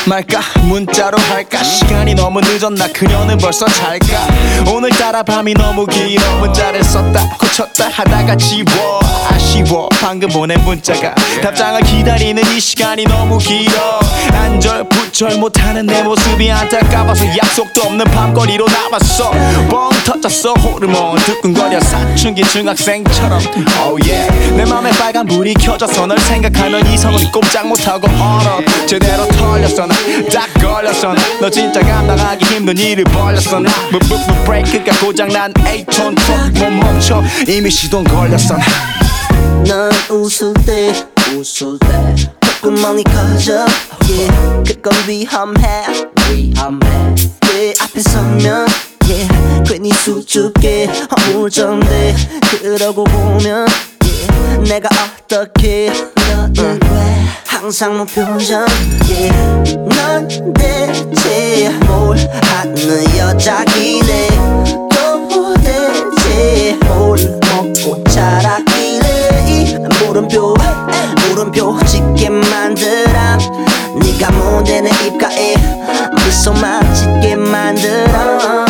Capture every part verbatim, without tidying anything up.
말까 문자로 할까 시간이 너무 늦었나 그녀는 벌써 잘까 오늘따라 밤이 너무 길어 문자를 썼다 고쳤다 하다가 지워 아쉬워 방금 보낸 문자가 답장을 기다리는 이 시간이 너무 길어 안절부절 못하는 내 모습이 안타까워서 약속도 없는 밤거리로 나왔어 뻥 터졌어 호르몬 두근거려 사춘기 중학생처럼 oh yeah 내 맘에 빨간불이 켜져서 널 생각하면 이성은 꼼짝 못하고 얼어 제대로 털렸어 나 딱 걸렸어 나 너 진짜 감당하기 힘든 일을 벌렸어 나 부부부 브레이크가 고장난 에이톤 못 멈춰 이미 시동 걸렸어 나 넌 웃을 때 웃을 때 콧구멍이 커져 yeah. 그건 위험해 위험해 내 앞에 서면 yeah. 괜히 수줍게 허물정돼 그러고 보면 yeah. 내가 어떻게 너는 왜 항상 무표정 yeah. 넌 대체 뭘 하는 여자길래 또 대체 뭘 먹고 자라길래 물음표 물음표 짓게 만들어 네가 뭔데 내 입가에 미소만 짓게 만들어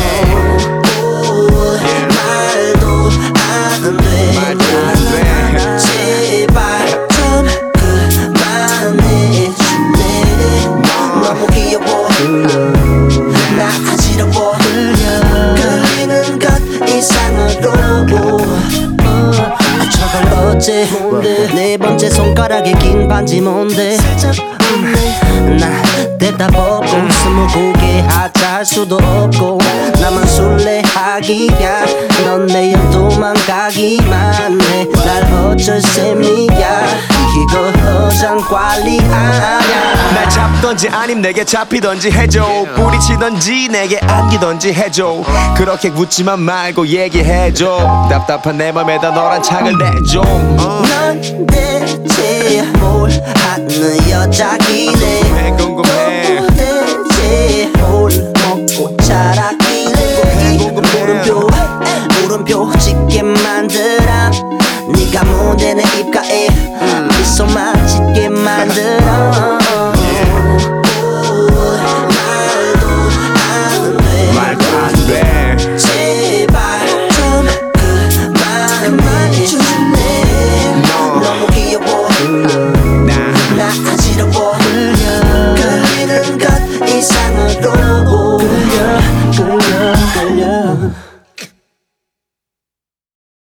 말도 안돼 제발 좀 그만해 줄래 너무 귀여워 나 어지러워 끌리는 것 이상으로 어째 네 번째 손가락에 긴 반지 뭔데 음, 나 대답 없고 스무고개 하자 할 수도 없고 나만 술래하기야 넌 내일 도망가기만 해 날 어쩔 셈이야 이거 허전 관리 아냐 날 잡던지 아님 내게 잡히던지 해줘 뿌리치던지 내게 안기던지 해줘 그렇게 묻지만 말고 얘기해줘 답답한 내 맘에다 너란 창을 내줘 넌 대체 뭘 하는 여자길래 궁금해 또 대체 뭘 먹고 자라길래 물음표 물음표 짓게 만들어 네가 뭔데 내 입가에 미소만